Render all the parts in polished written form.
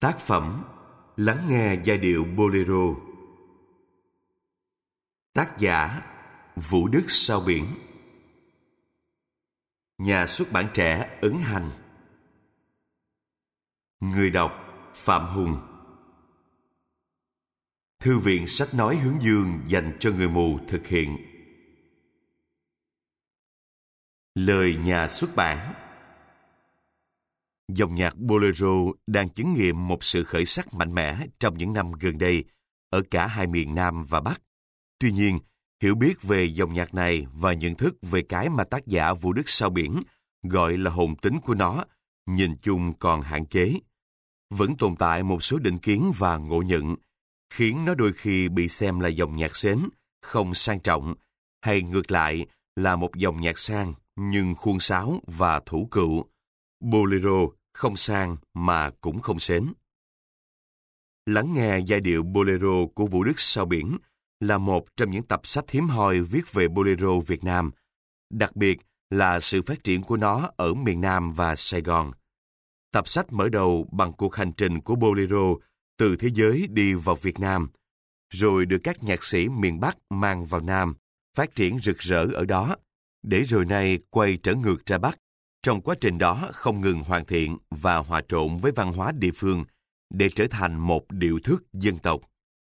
Tác phẩm Lắng nghe giai điệu Bolero. Tác giả Vũ Đức Sao Biển. Nhà xuất bản Trẻ ấn hành. Người đọc Phạm Hùng. Thư viện Sách nói Hướng Dương dành cho người mù thực hiện. Lời nhà xuất bản. Dòng nhạc Bolero đang chứng nghiệm một sự khởi sắc mạnh mẽ trong những năm gần đây ở cả hai miền Nam và Bắc. Tuy nhiên, hiểu biết về dòng nhạc này và nhận thức về cái mà tác giả Vũ Đức Sao Biển gọi là hồn tính của nó nhìn chung còn hạn chế. Vẫn tồn tại một số định kiến và ngộ nhận, khiến nó đôi khi bị xem là dòng nhạc sến, không sang trọng, hay ngược lại là một dòng nhạc sang nhưng khuôn sáo và thủ cựu. Bolero không sang mà cũng không sến. Lắng nghe giai điệu Bolero của Vũ Đức Sao Biển là một trong những tập sách hiếm hoi viết về Bolero Việt Nam, đặc biệt là sự phát triển của nó ở miền Nam và Sài Gòn. Tập sách mở đầu bằng cuộc hành trình của Bolero từ thế giới đi vào Việt Nam, rồi được các nhạc sĩ miền Bắc mang vào Nam, phát triển rực rỡ ở đó, để rồi nay quay trở ngược ra Bắc. Trong quá trình đó không ngừng hoàn thiện và hòa trộn với văn hóa địa phương để trở thành một điệu thức dân tộc.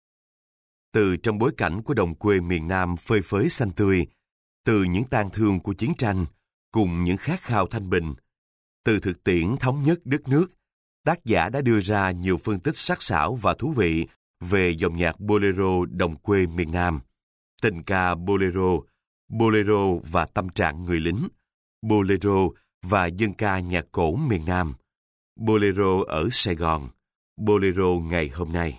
Từ trong bối cảnh của đồng quê miền Nam phơi phới xanh tươi, từ những tang thương của chiến tranh cùng những khát khao thanh bình, từ thực tiễn thống nhất đất nước, tác giả đã đưa ra nhiều phân tích sắc sảo và thú vị về dòng nhạc Bolero đồng quê miền Nam, tình ca Bolero, Bolero và tâm trạng người lính, Bolero và dân ca nhạc cổ miền Nam, Bolero ở Sài Gòn, Bolero ngày hôm nay.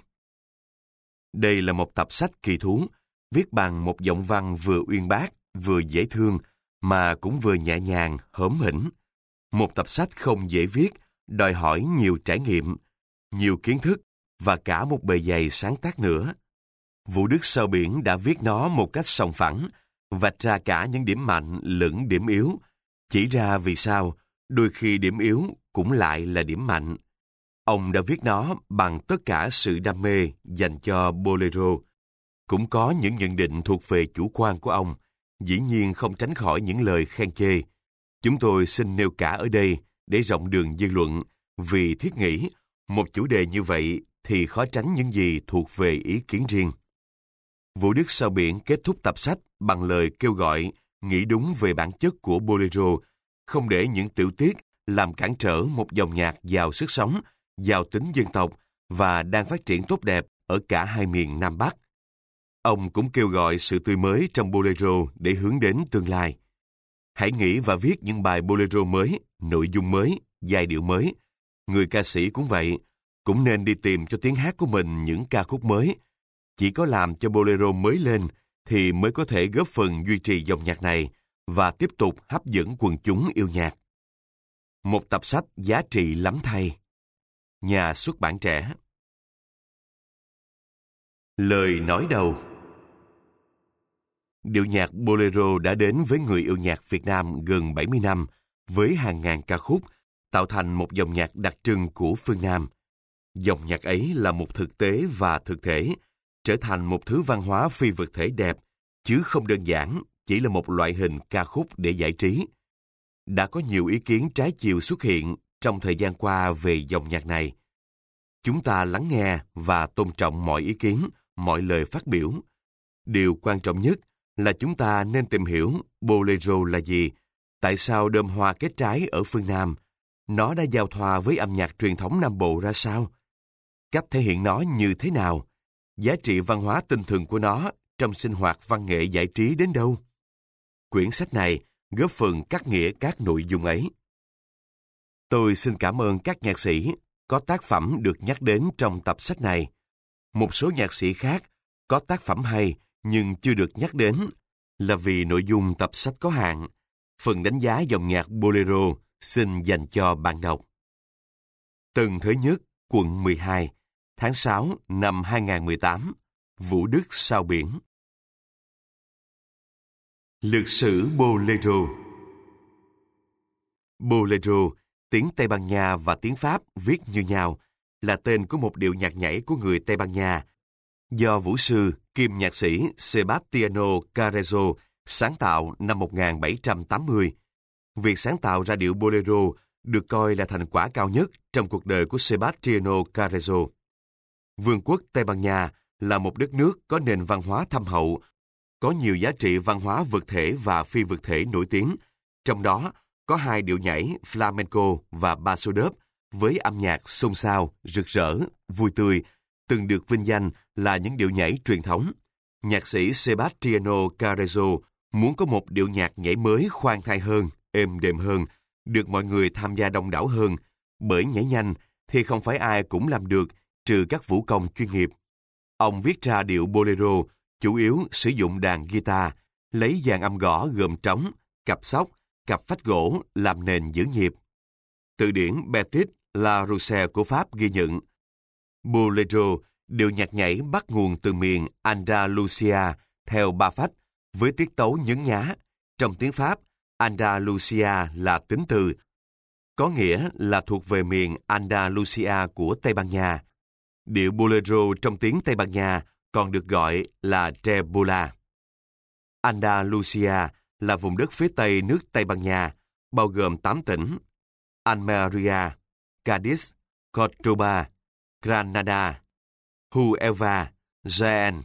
Đây là một tập sách kỳ thú, viết bằng một giọng văn vừa uyên bác, vừa dễ thương, mà cũng vừa nhẹ nhàng, hóm hỉnh. Một tập sách không dễ viết, đòi hỏi nhiều trải nghiệm, nhiều kiến thức và cả một bề dày sáng tác nữa. Vũ Đức Sao Biển đã viết nó một cách sòng phẳng, vạch ra cả những điểm mạnh lẫn điểm yếu, chỉ ra vì sao đôi khi điểm yếu cũng lại là điểm mạnh. Ông đã viết nó bằng tất cả sự đam mê dành cho Bolero. Cũng có những nhận định thuộc về chủ quan của ông, dĩ nhiên không tránh khỏi những lời khen chê. Chúng tôi xin nêu cả ở đây để rộng đường dư luận, vì thiết nghĩ một chủ đề như vậy thì khó tránh những gì thuộc về ý kiến riêng. Vũ Đức Sao Biển kết thúc tập sách bằng lời kêu gọi nghĩ đúng về bản chất của Bolero, không để những tiểu tiết làm cản trở một dòng nhạc giàu sức sống, giàu tính dân tộc và đang phát triển tốt đẹp ở cả hai miền Nam Bắc. Ông cũng kêu gọi sự tươi mới trong Bolero để hướng đến tương lai. Hãy nghĩ và viết những bài Bolero mới, nội dung mới, giai điệu mới. Người ca sĩ cũng vậy, cũng nên đi tìm cho tiếng hát của mình những ca khúc mới. Chỉ có làm cho Bolero mới lên thì mới có thể góp phần duy trì dòng nhạc này và tiếp tục hấp dẫn quần chúng yêu nhạc. Một tập sách giá trị lắm thay. Nhà xuất bản Trẻ. Lời nói đầu. Điệu nhạc Bolero đã đến với người yêu nhạc Việt Nam gần 70 năm, với hàng ngàn ca khúc, tạo thành một dòng nhạc đặc trưng của phương Nam. Dòng nhạc ấy là một thực tế và thực thể, trở thành một thứ văn hóa phi vật thể đẹp, chứ không đơn giản chỉ là một loại hình ca khúc để giải trí. Đã có nhiều ý kiến trái chiều xuất hiện trong thời gian qua về dòng nhạc này. Chúng ta lắng nghe và tôn trọng mọi ý kiến, mọi lời phát biểu. Điều quan trọng nhất là chúng ta nên tìm hiểu Bolero là gì, tại sao đơm hoa kết trái ở phương Nam, nó đã giao thoa với âm nhạc truyền thống Nam Bộ ra sao, cách thể hiện nó như thế nào, giá trị văn hóa tinh thần của nó trong sinh hoạt văn nghệ giải trí đến đâu. Quyển sách này góp phần cắt nghĩa các nội dung ấy. Tôi xin cảm ơn các nhạc sĩ có tác phẩm được nhắc đến trong tập sách này. Một số nhạc sĩ khác có tác phẩm hay nhưng chưa được nhắc đến là vì nội dung tập sách có hạn. Phần đánh giá dòng nhạc Bolero xin dành cho bạn đọc. Tân Thới Nhất, quận 12, tháng 6 năm 2018, Vũ Đức Sao Biển. Lược sử Bolero. Bolero, tiếng Tây Ban Nha và tiếng Pháp viết như nhau, là tên của một điệu nhạc nhảy của người Tây Ban Nha, do vũ sư kiêm nhạc sĩ Sebastiano Carrezo sáng tạo năm 1780. Việc sáng tạo ra điệu bolero được coi là thành quả cao nhất trong cuộc đời của Sebastiano Carrezo. Vương quốc Tây Ban Nha là một đất nước có nền văn hóa thâm hậu, có nhiều giá trị văn hóa vật thể và phi vật thể nổi tiếng, trong đó có 2 điệu nhảy flamenco và paso doble với âm nhạc xôn xao, rực rỡ, vui tươi, từng được vinh danh là những điệu nhảy truyền thống. Nhạc sĩ Sebastiano Carrezo muốn có một điệu nhạc nhảy mới khoan thai hơn, êm đềm hơn, được mọi người tham gia đông đảo hơn, bởi nhảy nhanh thì không phải ai cũng làm được, trừ các vũ công chuyên nghiệp. Ông viết ra điệu bolero, chủ yếu sử dụng đàn guitar, lấy dàn âm gõ gồm trống, cặp sóc, cặp phách gỗ làm nền giữ nhịp. Từ điển Petit Larousse của Pháp ghi nhận, bolero, điệu nhạc nhảy bắt nguồn từ miền Andalusia theo 3 phách, với tiết tấu nhấn nhá. Trong tiếng Pháp, Andalusia là tính từ, có nghĩa là thuộc về miền Andalusia của Tây Ban Nha. Điệu bolero trong tiếng Tây Ban Nha còn được gọi là Trebola. Andalusia là vùng đất phía tây nước Tây Ban Nha, bao gồm 8 tỉnh: Almeria, Cadiz, Córdoba, Granada, Huelva, Jaén,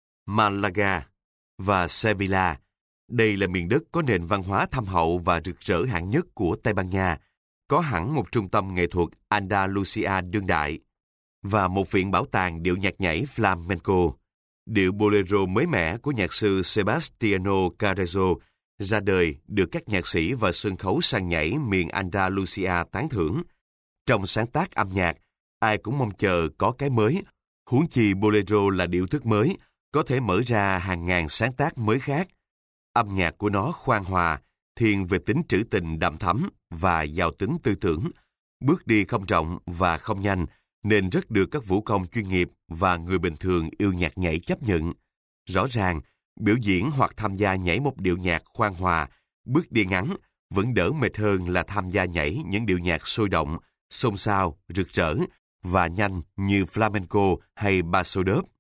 Malaga và Sevilla. Đây là miền đất có nền văn hóa thâm hậu và rực rỡ hạng nhất của Tây Ban Nha, có hẳn một trung tâm nghệ thuật Andalusia đương đại và một viện bảo tàng điệu nhạc nhảy flamenco. Điệu bolero mới mẻ của nhạc sư Sebastiano Carrezo ra đời được các nhạc sĩ và sân khấu sàn nhảy miền Andalusia tán thưởng. Trong sáng tác âm nhạc, ai cũng mong chờ có cái mới, huống chi bolero là điệu thức mới, có thể mở ra hàng ngàn sáng tác mới khác. Âm nhạc của nó khoan hòa, thiên về tính trữ tình đậm thắm và giàu tính tư tưởng, bước đi không rộng và không nhanh, nên rất được các vũ công chuyên nghiệp và người bình thường yêu nhạc nhảy chấp nhận. Rõ ràng, biểu diễn hoặc tham gia nhảy một điệu nhạc khoan hòa, bước đi ngắn, vẫn đỡ mệt hơn là tham gia nhảy những điệu nhạc sôi động, xôn xao, rực rỡ và nhanh như flamenco hay paso doble.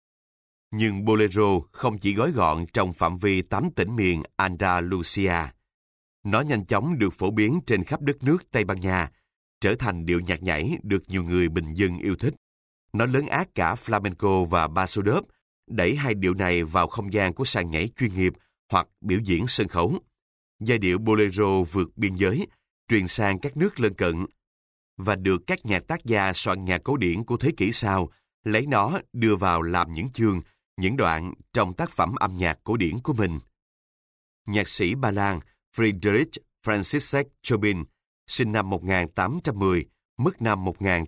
Nhưng bolero không chỉ gói gọn trong phạm vi 8 tỉnh miền Andalusia. Nó nhanh chóng được phổ biến trên khắp đất nước Tây Ban Nha, trở thành điệu nhạc nhảy được nhiều người bình dân yêu thích. Nó lấn át cả flamenco và paso doble, đẩy 2 điệu này vào không gian của sàn nhảy chuyên nghiệp hoặc biểu diễn sân khấu. Giai điệu bolero vượt biên giới, truyền sang các nước lân cận và được các nhạc tác gia soạn nhạc cổ điển của thế kỷ sau lấy nó đưa vào làm những chương, những đoạn trong tác phẩm âm nhạc cổ điển của mình. Nhạc sĩ Ba Lan Friedrich František Chopin, sinh năm 1810, mất năm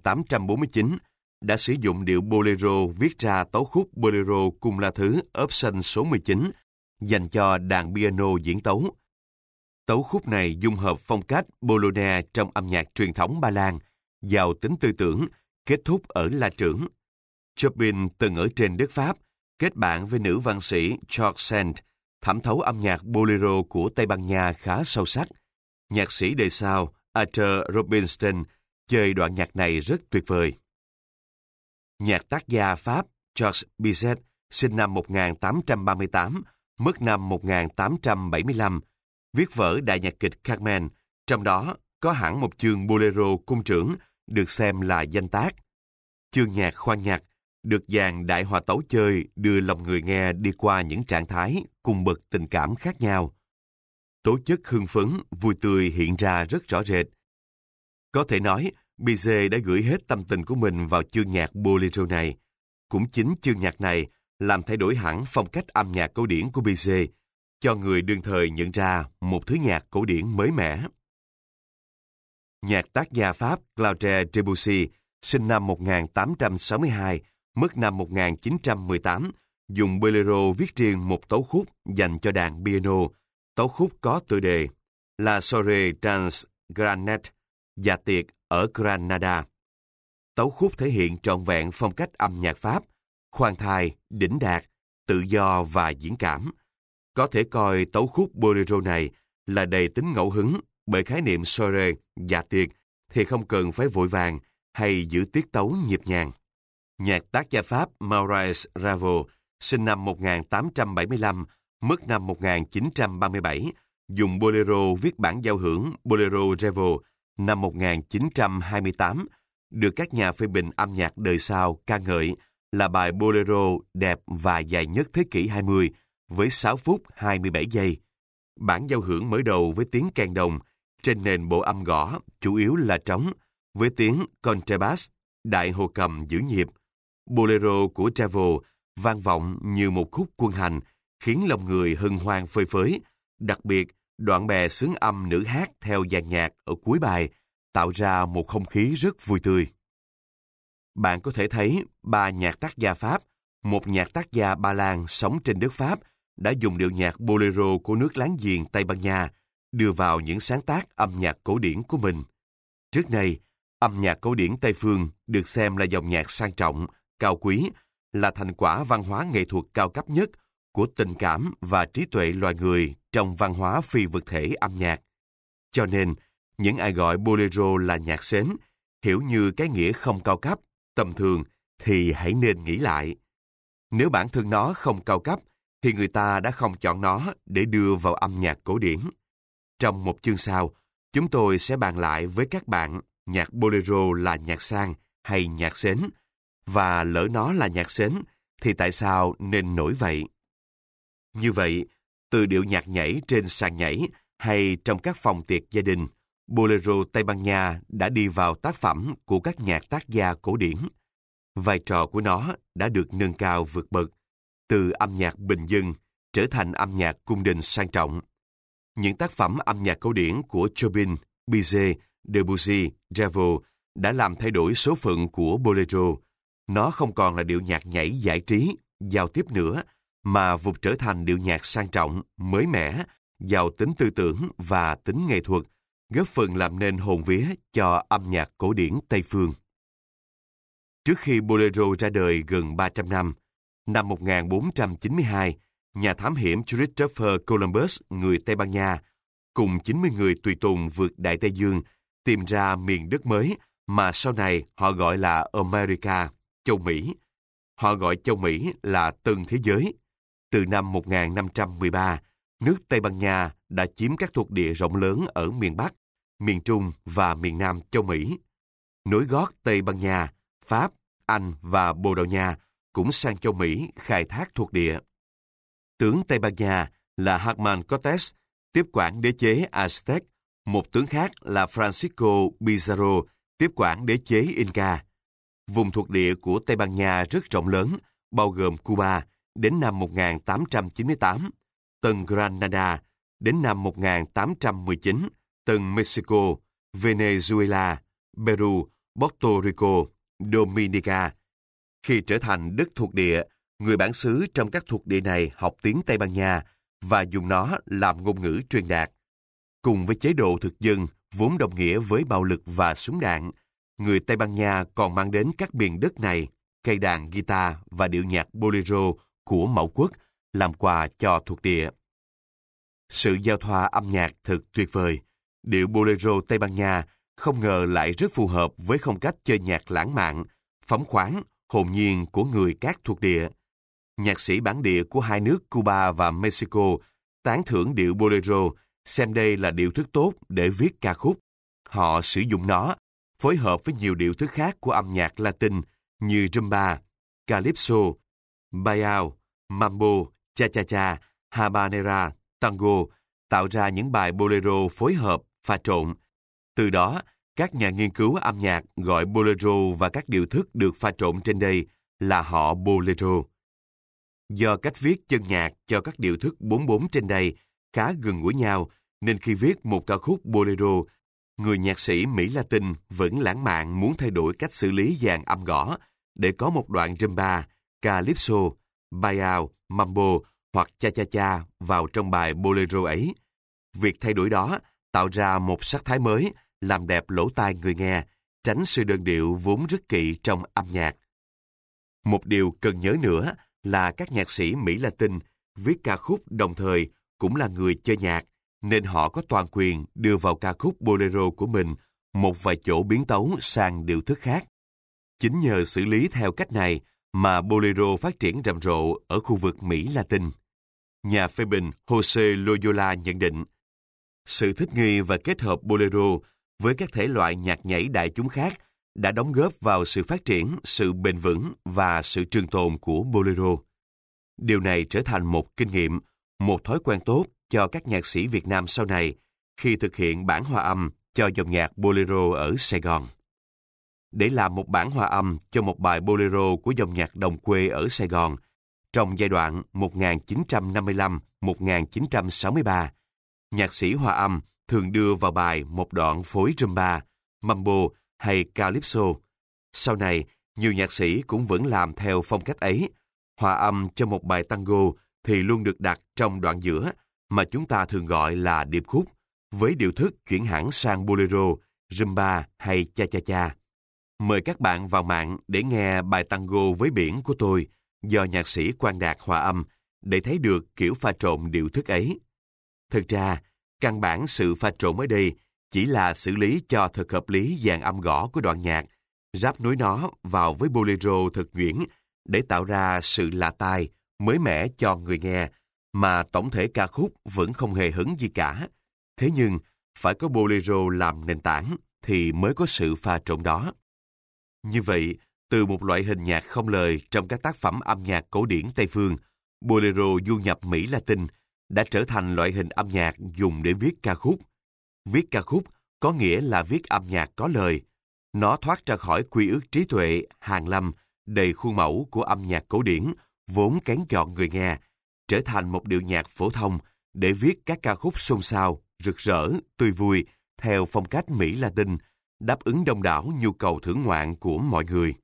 1849, đã sử dụng điệu bolero viết ra tấu khúc Bolero Cung La Thứ option số 19 dành cho đàn piano diễn tấu. Tấu khúc này dung hợp phong cách Bologna trong âm nhạc truyền thống Ba Lan, giàu tính tư tưởng, kết thúc ở La Trưởng. Chopin từng ở trên đất Pháp, kết bạn với nữ văn sĩ George Sand, thẩm thấu âm nhạc bolero của Tây Ban Nha khá sâu sắc. Nhạc sĩ đời sau Arthur Rubinstein chơi đoạn nhạc này rất tuyệt vời. Nhạc tác gia Pháp Georges Bizet, sinh năm 1838, mất năm 1875, viết vở đại nhạc kịch Carmen, trong đó có hẳn một chương bolero cung trưởng được xem là danh tác. Chương nhạc khoan nhạc được dàn đại hòa tấu chơi đưa lòng người nghe đi qua những trạng thái cùng bậc tình cảm khác nhau. Tố chất hưng phấn, vui tươi hiện ra rất rõ rệt. Có thể nói, Bizet đã gửi hết tâm tình của mình vào chương nhạc bolero này. Cũng chính chương nhạc này làm thay đổi hẳn phong cách âm nhạc cổ điển của Bizet, cho người đương thời nhận ra một thứ nhạc cổ điển mới mẻ. Nhạc tác gia Pháp Claude Debussy, sinh năm 1862, mất năm 1918, dùng bolero viết riêng một tấu khúc dành cho đàn piano. Tấu khúc có tựa đề La Soirée dans Granada, dạ tiệc ở Granada. Tấu khúc thể hiện trọn vẹn phong cách âm nhạc Pháp, khoan thai, đỉnh đạt, tự do và diễn cảm. Có thể coi tấu khúc bolero này là đầy tính ngẫu hứng, bởi khái niệm soirée, dạ tiệc, thì không cần phải vội vàng, hay giữ tiết tấu nhịp nhàng. Nhạc tác gia Pháp Maurice Ravel, sinh năm 1875, mất năm 1937, dùng bolero viết bản giao hưởng Bolero Ravel năm 1928, được các nhà phê bình âm nhạc đời sau ca ngợi là bài bolero đẹp và dài nhất thế kỷ 20, với 6 phút 27 giây. Bản giao hưởng mở đầu với tiếng kèn đồng, trên nền bộ âm gõ, chủ yếu là trống, với tiếng contrabass, đại hồ cầm giữ nhịp. Bolero của Ravel vang vọng như một khúc quân hành, khiến lòng người hân hoan phơi phới. Đặc biệt, đoạn bè xướng âm nữ hát theo dàn nhạc ở cuối bài, tạo ra một không khí rất vui tươi. Bạn có thể thấy 3 nhạc tác gia Pháp, một nhạc tác gia Ba Lan sống trên đất Pháp, đã dùng điệu nhạc bolero của nước láng giềng Tây Ban Nha, đưa vào những sáng tác âm nhạc cổ điển của mình. Trước đây, âm nhạc cổ điển Tây phương được xem là dòng nhạc sang trọng, cao quý, là thành quả văn hóa nghệ thuật cao cấp nhất của tình cảm và trí tuệ loài người trong văn hóa phi vật thể âm nhạc. Cho nên, những ai gọi bolero là nhạc sến, hiểu như cái nghĩa không cao cấp, tầm thường, thì hãy nên nghĩ lại. Nếu bản thân nó không cao cấp, thì người ta đã không chọn nó để đưa vào âm nhạc cổ điển. Trong một chương sau, chúng tôi sẽ bàn lại với các bạn nhạc bolero là nhạc sang hay nhạc sến, và lỡ nó là nhạc sến, thì tại sao nên nổi vậy? Như vậy, từ điệu nhạc nhảy trên sàn nhảy hay trong các phòng tiệc gia đình, bolero Tây Ban Nha đã đi vào tác phẩm của các nhạc tác gia cổ điển. Vai trò của nó đã được nâng cao vượt bậc, từ âm nhạc bình dân trở thành âm nhạc cung đình sang trọng. Những tác phẩm âm nhạc cổ điển của Chopin, Bizet, Debussy, Ravel đã làm thay đổi số phận của bolero. Nó không còn là điệu nhạc nhảy giải trí, giao tiếp nữa, mà vụt trở thành điệu nhạc sang trọng, mới mẻ, giàu tính tư tưởng và tính nghệ thuật, góp phần làm nên hồn vía cho âm nhạc cổ điển Tây phương. Trước khi bolero ra đời gần 300 năm 1492, nhà thám hiểm Christopher Columbus, người Tây Ban Nha, cùng 90 người tùy tùng vượt Đại Tây Dương, tìm ra miền đất mới mà sau này họ gọi là America, châu Mỹ. Họ gọi châu Mỹ là Tân Thế Giới. Từ năm 1513, nước Tây Ban Nha đã chiếm các thuộc địa rộng lớn ở miền Bắc, miền Trung và miền Nam châu Mỹ. Nối gót Tây Ban Nha, Pháp, Anh và Bồ Đào Nha cũng sang châu Mỹ khai thác thuộc địa. Tướng Tây Ban Nha là Herman Cortés tiếp quản đế chế Aztec, một tướng khác là Francisco Pizarro tiếp quản đế chế Inca. Vùng thuộc địa của Tây Ban Nha rất rộng lớn, bao gồm Cuba đến năm 1898, Tân Granada đến năm 1819, Tân Mexico, Venezuela, Peru, Puerto Rico, Dominica. Khi trở thành đất thuộc địa, người bản xứ trong các thuộc địa này học tiếng Tây Ban Nha và dùng nó làm ngôn ngữ truyền đạt. Cùng với chế độ thực dân vốn đồng nghĩa với bạo lực và súng đạn, người Tây Ban Nha còn mang đến các miền đất này cây đàn guitar và điệu nhạc bolero của mẫu quốc làm quà cho thuộc địa. Sự giao thoa âm nhạc thật tuyệt vời. Điệu bolero Tây Ban Nha không ngờ lại rất phù hợp với phong cách chơi nhạc lãng mạn, phóng khoáng, hồn nhiên của người các thuộc địa. Nhạc sĩ bản địa của hai nước Cuba và Mexico tán thưởng điệu bolero, xem đây là điệu thức tốt để viết ca khúc. Họ sử dụng nó, phối hợp với nhiều điệu thức khác của âm nhạc Latin như rumba, calypso, bayao, mambo, cha-cha-cha, habanera, tango, tạo ra những bài bolero phối hợp, pha trộn. Từ đó, các nhà nghiên cứu âm nhạc gọi bolero và các điệu thức được pha trộn trên đây là họ bolero. Do cách viết chân nhạc cho các điệu thức 4/4 trên đây khá gần gũi nhau, nên khi viết một ca khúc bolero, người nhạc sĩ Mỹ Latin vẫn lãng mạn muốn thay đổi cách xử lý dàn âm gõ để có một đoạn rumba, calypso, bayao, mambo hoặc cha-cha-cha vào trong bài bolero ấy. Việc thay đổi đó tạo ra một sắc thái mới, làm đẹp lỗ tai người nghe, tránh sự đơn điệu vốn rất kỵ trong âm nhạc. Một điều cần nhớ nữa là các nhạc sĩ Mỹ Latin viết ca khúc đồng thời cũng là người chơi nhạc, nên họ có toàn quyền đưa vào ca khúc bolero của mình một vài chỗ biến tấu sang điệu thức khác. Chính nhờ xử lý theo cách này mà bolero phát triển rầm rộ ở khu vực Mỹ Latin. Nhà phê bình Jose Loyola nhận định, sự thích nghi và kết hợp bolero với các thể loại nhạc nhảy đại chúng khác đã đóng góp vào sự phát triển, sự bền vững và sự trường tồn của bolero. Điều này trở thành một kinh nghiệm, một thói quen tốt cho các nhạc sĩ Việt Nam sau này khi thực hiện bản hòa âm cho dòng nhạc bolero ở Sài Gòn. Để làm một bản hòa âm cho một bài bolero của dòng nhạc đồng quê ở Sài Gòn trong giai đoạn 1955-1963, nhạc sĩ hòa âm thường đưa vào bài một đoạn phối rumba, mambo hay calypso. Sau này, nhiều nhạc sĩ cũng vẫn làm theo phong cách ấy. Hòa âm cho một bài tango thì luôn được đặt trong đoạn giữa mà chúng ta thường gọi là điệp khúc, với điệu thức chuyển hẳn sang bolero, rumba hay cha-cha-cha. Mời các bạn vào mạng để nghe bài tango với biển của tôi do nhạc sĩ Quang Đạt hòa âm để thấy được kiểu pha trộn điệu thức ấy. Thực ra, căn bản sự pha trộn ở đây chỉ là xử lý cho thật hợp lý dàn âm gõ của đoạn nhạc, ráp nối nó vào với bolero thật nhuyễn để tạo ra sự lạ tai, mới mẻ cho người nghe, mà tổng thể ca khúc vẫn không hề hứng gì cả. Thế nhưng, phải có bolero làm nền tảng thì mới có sự pha trộn đó. Như vậy, từ một loại hình nhạc không lời trong các tác phẩm âm nhạc cổ điển Tây phương, bolero du nhập Mỹ Latin đã trở thành loại hình âm nhạc dùng để viết ca khúc. Viết ca khúc có nghĩa là viết âm nhạc có lời. Nó thoát ra khỏi quy ước trí tuệ, hàn lâm, đầy khuôn mẫu của âm nhạc cổ điển, vốn kén chọn người nghe, trở thành một điệu nhạc phổ thông để viết các ca khúc xôn xao, rực rỡ, tươi vui, theo phong cách Mỹ Latin, đáp ứng đông đảo nhu cầu thưởng ngoạn của mọi người.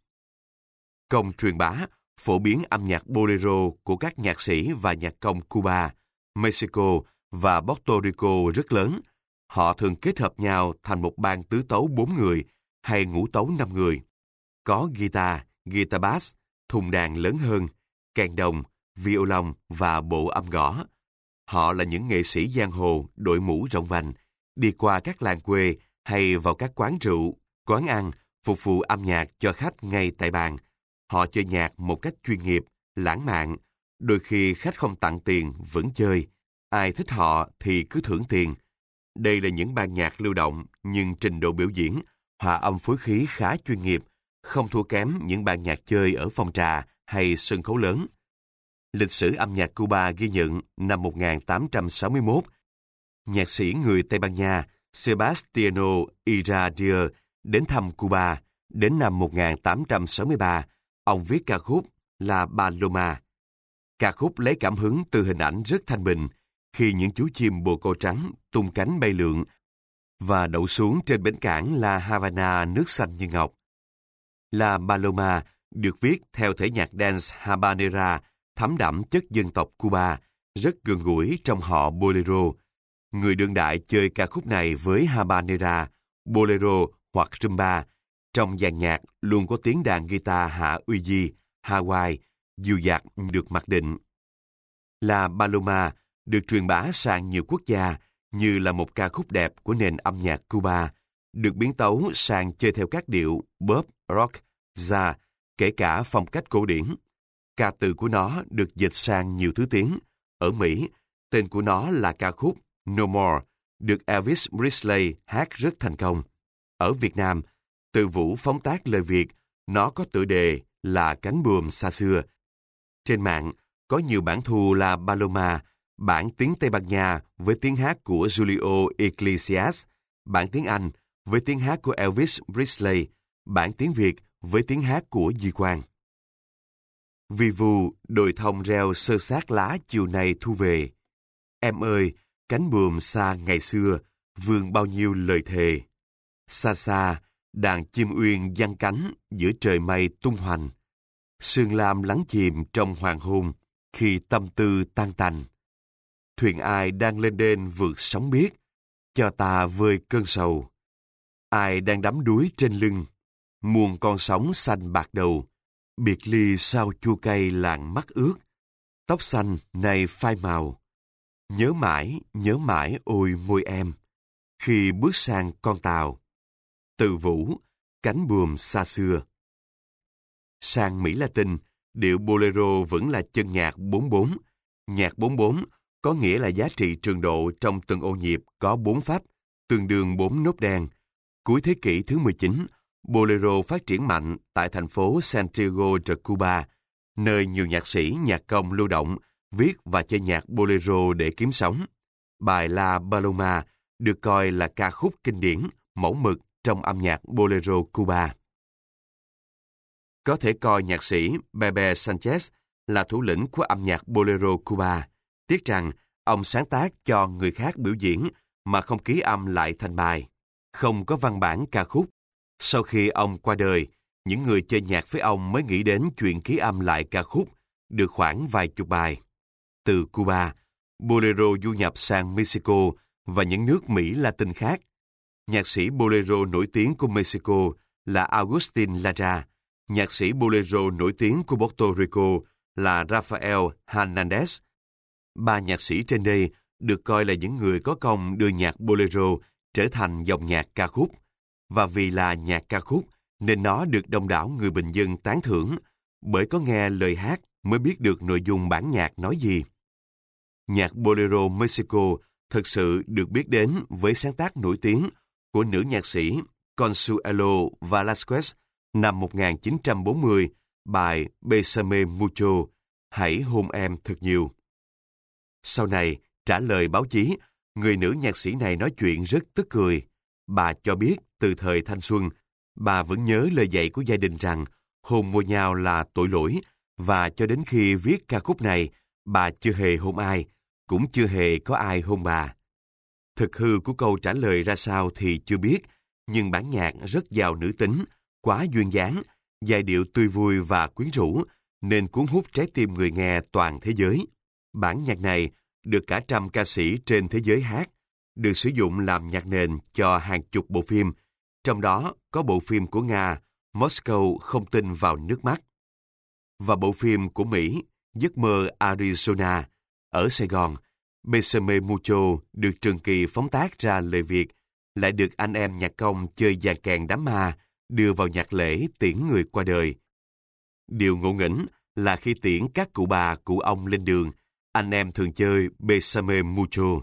Công truyền bá, phổ biến âm nhạc bolero của các nhạc sĩ và nhạc công Cuba, Mexico và Puerto Rico rất lớn. Họ thường kết hợp nhau thành một ban tứ tấu 4 người hay ngũ tấu 5 người. Có guitar, guitar bass, thùng đàn lớn hơn, kèn đồng, violon và bộ âm gõ. Họ là những nghệ sĩ giang hồ đội mũ rộng vành, đi qua các làng quê hay vào các quán rượu, quán ăn, phục vụ âm nhạc cho khách ngay tại bàn. Họ chơi nhạc một cách chuyên nghiệp, lãng mạn. Đôi khi khách không tặng tiền vẫn chơi. Ai thích họ thì cứ thưởng tiền. Đây là những ban nhạc lưu động nhưng trình độ biểu diễn, hòa âm phối khí khá chuyên nghiệp, không thua kém những ban nhạc chơi ở phòng trà hay sân khấu lớn. Lịch sử âm nhạc Cuba ghi nhận năm 1861, nhạc sĩ người Tây Ban Nha Sebastiano Iradier đến thăm Cuba. Đến năm 1863, ông viết ca khúc La Paloma. Ca khúc lấy cảm hứng từ hình ảnh rất thanh bình khi những chú chim bồ câu trắng tung cánh bay lượn và đậu xuống trên bến cảng La Habana nước xanh như ngọc. La Paloma được viết theo thể nhạc dance habanera thấm đậm chất dân tộc Cuba, rất gần gũi trong họ bolero. Người đương đại chơi ca khúc này với habanera, bolero hoặc rumba. Trong dàn nhạc luôn có tiếng đàn guitar hạ uy di, Hawaii, dịu dặt được mặc định. La Paloma được truyền bá sang nhiều quốc gia như là một ca khúc đẹp của nền âm nhạc Cuba, được biến tấu sang chơi theo các điệu pop, rock, jazz, kể cả phong cách cổ điển. Ca từ của nó được dịch sang nhiều thứ tiếng. Ở Mỹ, tên của nó là ca khúc No More, được Elvis Presley hát rất thành công. Ở Việt Nam, Từ Vũ phóng tác lời Việt, nó có tựa đề là Cánh buồm xa xưa. Trên mạng, có nhiều bản thu La Paloma, bản tiếng Tây Ban Nha với tiếng hát của Julio Iglesias, bản tiếng Anh với tiếng hát của Elvis Presley, bản tiếng Việt với tiếng hát của Duy Quang. Vi vu, đồi thông reo sơ sát lá chiều nay thu về. Em ơi, cánh buồm xa ngày xưa, vương bao nhiêu lời thề. Xa xa, đàn chim uyên giăng cánh giữa trời mây tung hoành. Sương lam lắng chìm trong hoàng hôn khi tâm tư tan tành. Thuyền ai đang lên đên vượt sóng biếc, cho ta vơi cơn sầu. Ai đang đắm đuối trên lưng, muôn con sóng xanh bạc đầu. Biệt ly sao chua cay làng mắt ướt, tóc xanh nay phai màu. Nhớ mãi ôi môi em, khi bước sang con tàu. từ vũ, cánh buồm xa xưa. Sang Mỹ Latin, điệu bolero vẫn là chân nhạc 4/4. Nhạc 4/4 có nghĩa là giá trị trường độ trong từng ô nhịp có 4 phách, tương đương 4 nốt đen. Cuối thế kỷ thứ 19, bolero phát triển mạnh tại thành phố Santiago de Cuba, nơi nhiều nhạc sĩ, nhạc công lưu động, viết và chơi nhạc bolero để kiếm sống. Bài La Paloma được coi là ca khúc kinh điển, mẫu mực trong âm nhạc bolero Cuba. Có thể coi nhạc sĩ Bebe Sanchez là thủ lĩnh của âm nhạc bolero Cuba. Tiếc rằng ông sáng tác cho người khác biểu diễn mà không ký âm lại thành bài, không có văn bản ca khúc. Sau khi ông qua đời, những người chơi nhạc với ông mới nghĩ đến chuyện ký âm lại ca khúc, được khoảng vài chục bài. Từ Cuba, bolero du nhập sang Mexico và những nước Mỹ Latin khác. Nhạc sĩ bolero nổi tiếng của Mexico là Agustin Lara. Nhạc sĩ bolero nổi tiếng của Puerto Rico là Rafael Hernandez. Ba nhạc sĩ trên đây được coi là những người có công đưa nhạc bolero trở thành dòng nhạc ca khúc. Và vì là nhạc ca khúc nên nó được đông đảo người bình dân tán thưởng, bởi có nghe lời hát mới biết được nội dung bản nhạc nói gì. Nhạc bolero Mexico thực sự được biết đến với sáng tác nổi tiếng của nữ nhạc sĩ Consuelo Velasquez năm 1940, bài Bésame Mucho, hãy hôn em thật nhiều. Sau này, trả lời báo chí, người nữ nhạc sĩ này nói chuyện rất tức cười. Bà cho biết từ thời thanh xuân, bà vẫn nhớ lời dạy của gia đình rằng hôn môi nhau là tội lỗi, và cho đến khi viết ca khúc này, bà chưa hề hôn ai, cũng chưa hề có ai hôn bà. Thực hư của câu trả lời ra sao thì chưa biết, nhưng bản nhạc rất giàu nữ tính, quá duyên dáng, giai điệu tươi vui và quyến rũ, nên cuốn hút trái tim người nghe toàn thế giới. Bản nhạc này được cả trăm ca sĩ trên thế giới hát, được sử dụng làm nhạc nền cho hàng chục bộ phim, trong đó có bộ phim của Nga, Moscow không tin vào nước mắt, và bộ phim của Mỹ, Giấc mơ Arizona. Ở Sài Gòn, Bésame Mucho được Trường Kỳ phóng tác ra lời Việt, lại được anh em nhạc công chơi dàn kèn đám ma đưa vào nhạc lễ tiễn người qua đời. Điều ngộ nghĩnh là khi tiễn các cụ bà, cụ ông lên đường, anh em thường chơi Bésame Mucho.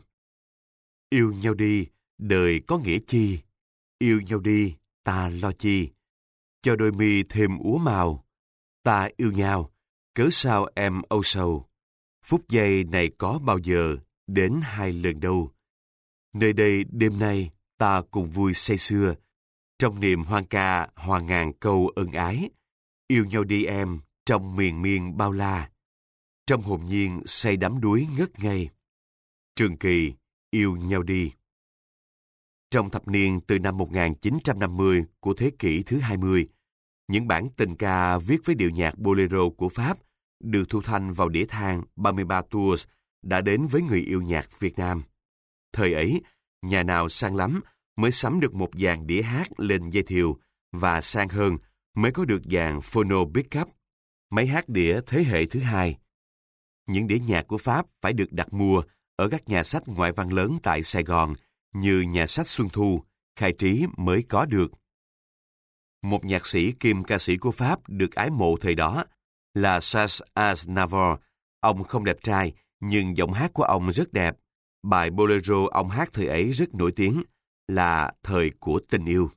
Yêu nhau đi, đời có nghĩa chi? Yêu nhau đi, ta lo chi? Cho đôi mi thêm úa màu. Ta yêu nhau, cớ sao em âu sầu? Phút giây này có bao giờ đến hai lần đâu? Nơi đây đêm nay ta cùng vui say sưa, trong niềm hoang ca hòa ngàn câu ân ái. Yêu nhau đi em, trong miền miên bao la, trong hồn nhiên say đắm đuối ngất ngây. Trường Kỳ, yêu nhau đi. Trong thập niên từ năm 1950 của thế kỷ thứ 20, những bản tình ca viết với điệu nhạc bolero của Pháp được thu thanh vào đĩa than 33 Tours đã đến với người yêu nhạc Việt Nam. Thời ấy, nhà nào sang lắm mới sắm được một dàn đĩa hát lên dây thiều, và sang hơn mới có được dàn phono pickup, máy hát đĩa thế hệ thứ hai. Những đĩa nhạc của Pháp phải được đặt mua ở các nhà sách ngoại văn lớn tại Sài Gòn như nhà sách Xuân Thu, Khai Trí mới có được. Một nhạc sĩ kiêm ca sĩ của Pháp được ái mộ thời đó là Charles Aznavour. Ông không đẹp trai, nhưng giọng hát của ông rất đẹp. Bài bolero ông hát thời ấy rất nổi tiếng là Thời của tình yêu.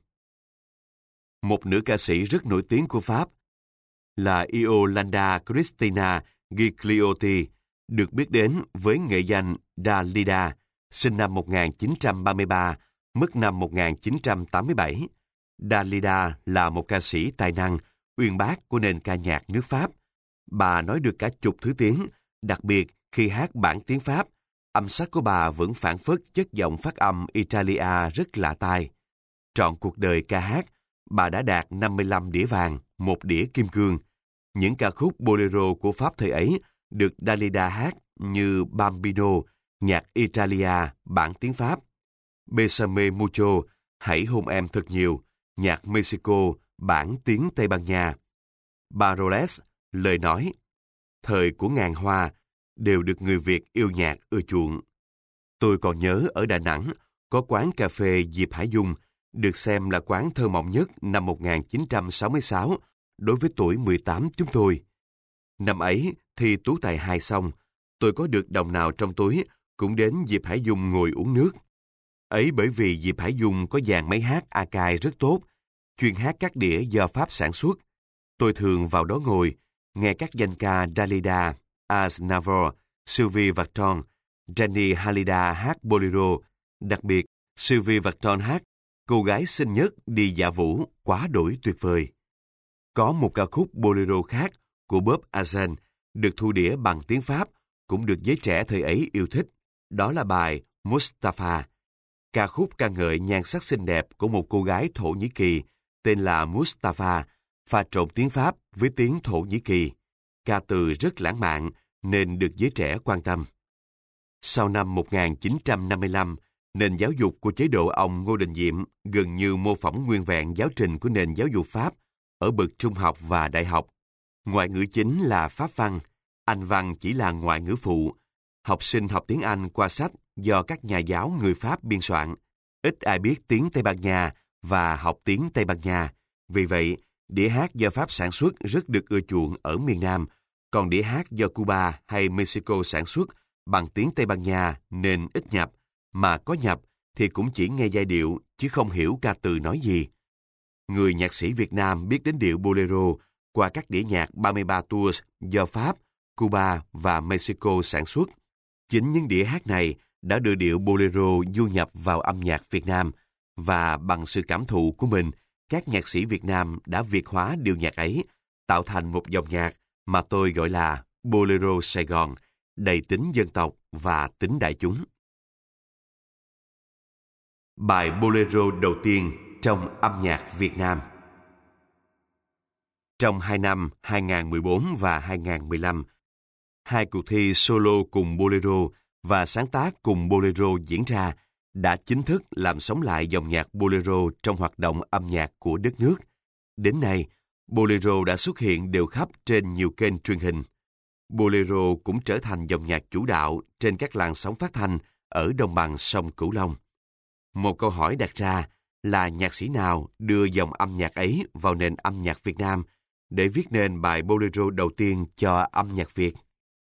Một nữ ca sĩ rất nổi tiếng của Pháp là Iolanda Cristina Gigliotti, được biết đến với nghệ danh Dalida, sinh năm 1933, mất năm 1987. Dalida là một ca sĩ tài năng, uyên bác của nền ca nhạc nước Pháp. Bà nói được cả chục thứ tiếng, đặc biệt khi hát bản tiếng Pháp, âm sắc của bà vẫn phảng phất chất giọng phát âm Italia rất lạ tai. Trọn cuộc đời ca hát, bà đã đạt 55 đĩa vàng, 1 đĩa kim cương. Những ca khúc bolero của Pháp thời ấy được Dalida hát như Bambino, nhạc Italia, bản tiếng Pháp, Bésame Mucho, hãy hôn em thật nhiều, nhạc Mexico, bản tiếng Tây Ban Nha. Paroles, lời nói, Thời của ngàn hoa, đều được người Việt yêu nhạc ưa chuộng. Tôi còn nhớ ở Đà Nẵng, có quán cà phê Diệp Hải Dung, được xem là quán thơ mộng nhất năm 1966 đối với tuổi 18 chúng tôi. Năm ấy thì tú tài 2 xong, tôi có được đồng nào trong túi cũng đến Diệp Hải Dung ngồi uống nước. Ấy bởi vì Diệp Hải Dung có dàn máy hát archive rất tốt, chuyên hát các đĩa do Pháp sản xuất. Tôi thường vào đó ngồi, nghe các danh ca Dalida, Aznavour, Sylvie Vartan, Jenny Hallyday hát bolero, đặc biệt Sylvie Vartan hát Cô gái xinh nhất đi dạo vũ quá đổi tuyệt vời. Có một ca khúc bolero khác của Bob Azan được thu đĩa bằng tiếng Pháp cũng được giới trẻ thời ấy yêu thích. Đó là bài Mustafa. Ca khúc ca ngợi nhan sắc xinh đẹp của một cô gái Thổ Nhĩ Kỳ tên là Mustafa, pha trộn tiếng Pháp với tiếng Thổ Nhĩ Kỳ. Ca từ rất lãng mạn nên được giới trẻ quan tâm. Sau năm 1955, nền giáo dục của chế độ ông Ngô Đình Diệm gần như mô phỏng nguyên vẹn giáo trình của nền giáo dục Pháp ở bậc trung học và đại học. Ngoại ngữ chính là Pháp văn, Anh văn chỉ là ngoại ngữ phụ. Học sinh học tiếng Anh qua sách do các nhà giáo người Pháp biên soạn. Ít ai biết tiếng Tây Ban Nha và học tiếng Tây Ban Nha. Vì vậy, đĩa hát do Pháp sản xuất rất được ưa chuộng ở miền Nam, còn đĩa hát do Cuba hay Mexico sản xuất bằng tiếng Tây Ban Nha nên ít nhập, mà có nhập thì cũng chỉ nghe giai điệu chứ không hiểu ca từ nói gì. Người nhạc sĩ Việt Nam biết đến điệu bolero qua các đĩa nhạc 33 tours do Pháp, Cuba và Mexico sản xuất. Chính những đĩa hát này đã đưa điệu bolero du nhập vào âm nhạc Việt Nam và bằng sự cảm thụ của mình, các nhạc sĩ Việt Nam đã Việt hóa điệu nhạc ấy, tạo thành một dòng nhạc mà tôi gọi là Bolero Sài Gòn, đầy tính dân tộc và tính đại chúng. Bài bolero đầu tiên trong âm nhạc Việt Nam. Trong 2 năm 2014 và 2015, 2 cuộc thi solo cùng bolero và sáng tác cùng bolero diễn ra đã chính thức làm sống lại dòng nhạc bolero trong hoạt động âm nhạc của đất nước. Đến nay, bolero đã xuất hiện đều khắp trên nhiều kênh truyền hình. Bolero cũng trở thành dòng nhạc chủ đạo trên các làn sóng phát thanh ở đồng bằng sông Cửu Long. Một câu hỏi đặt ra là nhạc sĩ nào đưa dòng âm nhạc ấy vào nền âm nhạc Việt Nam để viết nên bài bolero đầu tiên cho âm nhạc Việt?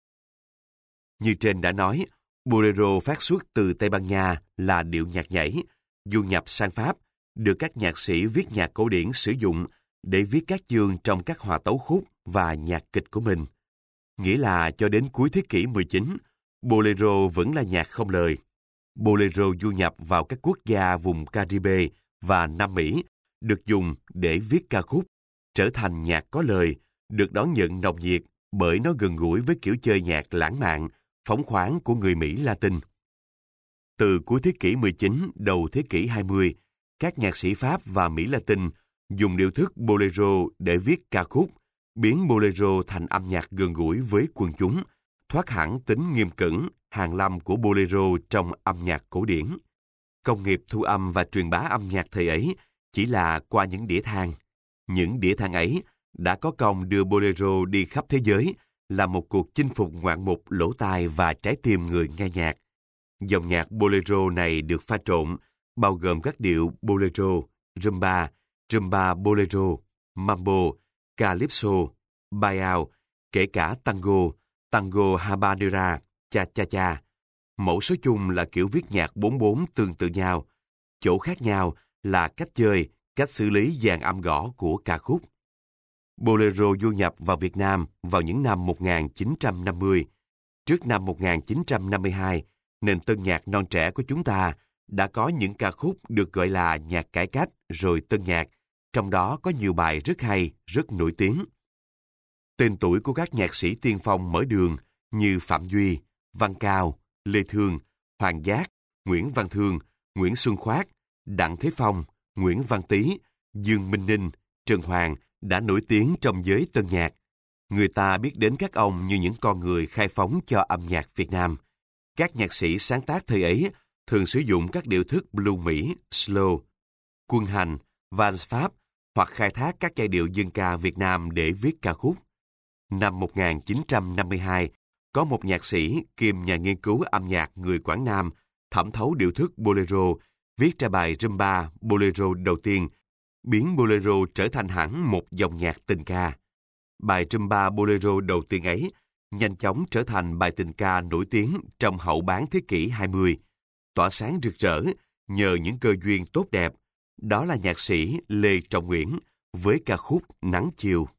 Như trên đã nói, bolero phát xuất từ Tây Ban Nha là điệu nhạc nhảy, du nhập sang Pháp, được các nhạc sĩ viết nhạc cổ điển sử dụng để viết các chương trong các hòa tấu khúc và nhạc kịch của mình. Nghĩa là cho đến cuối thế kỷ 19, bolero vẫn là nhạc không lời. Bolero du nhập vào các quốc gia vùng Caribe và Nam Mỹ, được dùng để viết ca khúc, trở thành nhạc có lời, được đón nhận nồng nhiệt bởi nó gần gũi với kiểu chơi nhạc lãng mạn, phóng khoáng của người Mỹ Latin. Từ cuối thế kỷ 19, đầu thế kỷ 20, các nhạc sĩ Pháp và Mỹ Latin dùng điệu thức bolero để viết ca khúc, biến bolero thành âm nhạc gần gũi với quần chúng, thoát hẳn tính nghiêm cẩn, hàn lâm của bolero trong âm nhạc cổ điển. Công nghiệp thu âm và truyền bá âm nhạc thời ấy chỉ là qua những đĩa than. Những đĩa than ấy đã có công đưa bolero đi khắp thế giới, là một cuộc chinh phục ngoạn mục lỗ tai và trái tim người nghe nhạc. Dòng nhạc bolero này được pha trộn, bao gồm các điệu bolero, rumba, rumba bolero, mambo, calypso, bayao, kể cả tango, tango habanera, cha-cha-cha. Mẫu số chung là kiểu viết nhạc 4/4 tương tự nhau. Chỗ khác nhau là cách chơi, cách xử lý dàn âm gõ của ca khúc. Bolero du nhập vào Việt Nam vào những năm 1950. Trước năm 1952, nền tân nhạc non trẻ của chúng ta đã có những ca khúc được gọi là nhạc cải cách rồi tân nhạc, trong đó có nhiều bài rất hay, rất nổi tiếng. Tên tuổi của các nhạc sĩ tiên phong mở đường như Phạm Duy, Văn Cao, Lê Thương, Hoàng Giác, Nguyễn Văn Thương, Nguyễn Xuân Khoát, Đặng Thế Phong, Nguyễn Văn Tý, Dương Minh Ninh, Trần Hoàng đã nổi tiếng trong giới tân nhạc. Người ta biết đến các ông như những con người khai phóng cho âm nhạc Việt Nam. Các nhạc sĩ sáng tác thời ấy thường sử dụng các điệu thức blues Mỹ, slow, quân hành, vals Pháp hoặc khai thác các giai điệu dân ca Việt Nam để viết ca khúc. Năm 1952, có một nhạc sĩ kiêm nhà nghiên cứu âm nhạc người Quảng Nam thẩm thấu điệu thức bolero viết ra bài rumba bolero đầu tiên, biến bolero trở thành hẳn một dòng nhạc tình ca. Bài rumba bolero đầu tiên ấy nhanh chóng trở thành bài tình ca nổi tiếng trong hậu bán thế kỷ 20, tỏa sáng rực rỡ nhờ những cơ duyên tốt đẹp. Đó là nhạc sĩ Lê Trọng Nguyễn với ca khúc Nắng Chiều.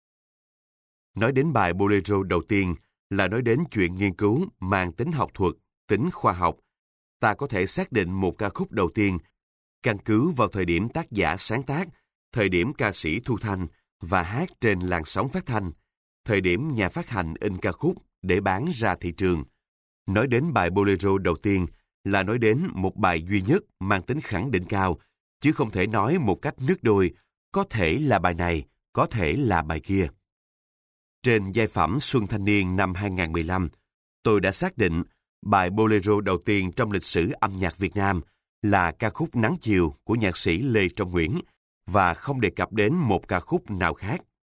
Nói đến bài bolero đầu tiên là nói đến chuyện nghiên cứu mang tính học thuật, tính khoa học. Ta có thể xác định một ca khúc đầu tiên căn cứ vào thời điểm tác giả sáng tác, thời điểm ca sĩ thu thanh và hát trên làn sóng phát thanh, thời điểm nhà phát hành in ca khúc để bán ra thị trường. Nói đến bài bolero đầu tiên là nói đến một bài duy nhất mang tính khẳng định cao, chứ không thể nói một cách nước đôi, có thể là bài này, có thể là bài kia. Trên giai phẩm Xuân Thanh Niên năm 2015, tôi đã xác định bài bolero đầu tiên trong lịch sử âm nhạc Việt Nam là ca khúc Nắng Chiều của nhạc sĩ Lê Trọng Nguyễn và không đề cập đến một ca khúc nào khác.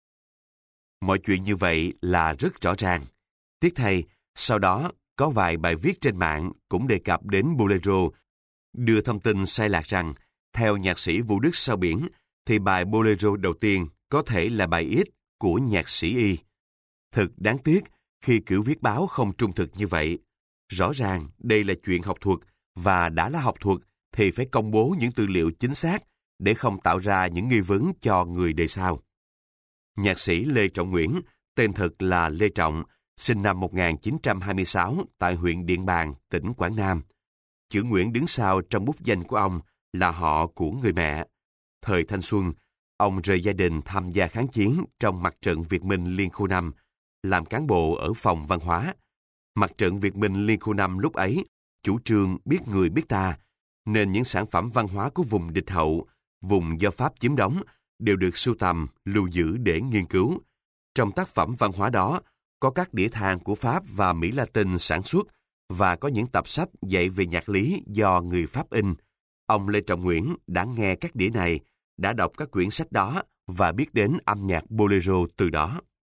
Mọi chuyện như vậy là rất rõ ràng. Tiếc thay, sau đó có vài bài viết trên mạng cũng đề cập đến bolero, đưa thông tin sai lạc rằng, theo nhạc sĩ Vũ Đức Sao Biển, thì bài bolero đầu tiên có thể là bài X của nhạc sĩ Y. Thật đáng tiếc khi kiểu viết báo không trung thực như vậy. Rõ ràng đây là chuyện học thuật, và đã là học thuật thì phải công bố những tư liệu chính xác để không tạo ra những nghi vấn cho người đời sau. Nhạc sĩ Lê Trọng Nguyễn, tên thật là Lê Trọng, sinh năm 1926 tại huyện Điện Bàn, tỉnh Quảng Nam. Chữ Nguyễn đứng sau trong bút danh của ông là họ của người mẹ. Thời thanh xuân, ông rời gia đình tham gia kháng chiến trong Mặt trận Việt Minh Liên khu 5, làm cán bộ ở phòng văn hóa. Mặt trận Việt Minh Liên khu 5 lúc ấy chủ trương biết người biết ta, nên những sản phẩm văn hóa của vùng địch hậu, vùng do Pháp chiếm đóng đều được sưu tầm, lưu giữ để nghiên cứu. Trong tác phẩm văn hóa đó có các đĩa than của Pháp và Mỹ Latin sản xuất và có những tập sách dạy về nhạc lý do người Pháp in. Ông Lê Trọng Nguyễn đã nghe các đĩa này, đã đọc các quyển sách đó và biết đến âm nhạc bolero từ đó.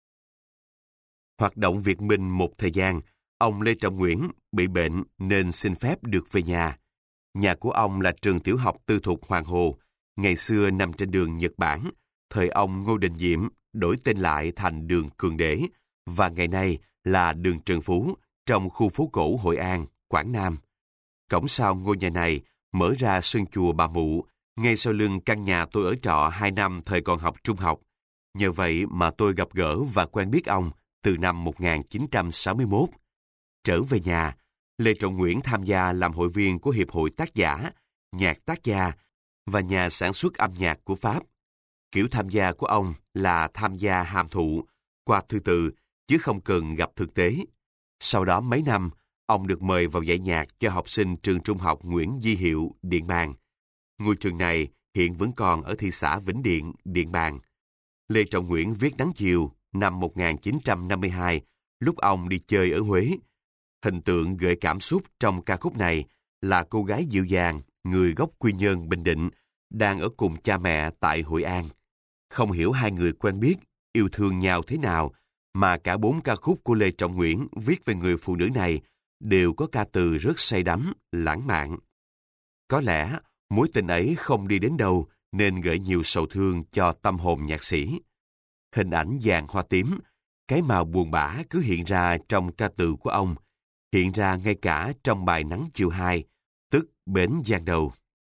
Hoạt động Việt Minh một thời gian, ông Lê Trọng Nguyễn bị bệnh nên xin phép được về nhà. Nhà của ông là trường tiểu học tư thục Hoàng Hồ, ngày xưa nằm trên đường Nhật Bản, thời ông Ngô Đình Diệm đổi tên lại thành đường Cường Đế, và ngày nay là đường Trần Phú, trong khu phố cổ Hội An, Quảng Nam. Cổng sau ngôi nhà này mở ra sân chùa Bà Mụ, ngay sau lưng căn nhà tôi ở trọ 2 năm thời còn học trung học. Nhờ vậy mà tôi gặp gỡ và quen biết ông từ năm 1961. Trở về nhà, Lê Trọng Nguyễn tham gia làm hội viên của Hiệp hội Tác giả, Nhạc Tác gia và nhà sản xuất âm nhạc của Pháp. Kiểu tham gia của ông là tham gia hàm thụ, qua thư từ, chứ không cần gặp thực tế. Sau đó mấy năm, ông được mời vào dạy nhạc cho học sinh trường trung học Nguyễn Di Hiệu, Điện Bàn. Ngôi trường này hiện vẫn còn ở thị xã Vĩnh Điện, Điện Bàn. Lê Trọng Nguyễn viết Nắng Chiều năm 1952, lúc ông đi chơi ở Huế. Hình tượng gợi cảm xúc trong ca khúc này là cô gái dịu dàng, người gốc Quy Nhơn, Bình Định, đang ở cùng cha mẹ tại Hội An. Không hiểu hai người quen biết, yêu thương nhau thế nào, mà cả 4 ca khúc của Lê Trọng Nguyễn viết về người phụ nữ này đều có ca từ rất say đắm, lãng mạn. Có lẽ mối tình ấy không đi đến đâu nên gợi nhiều sầu thương cho tâm hồn nhạc sĩ. Hình ảnh vàng hoa tím, cái màu buồn bã cứ hiện ra trong ca từ của ông, hiện ra ngay cả trong bài Nắng Chiều 2, tức Bến Giang Đầu.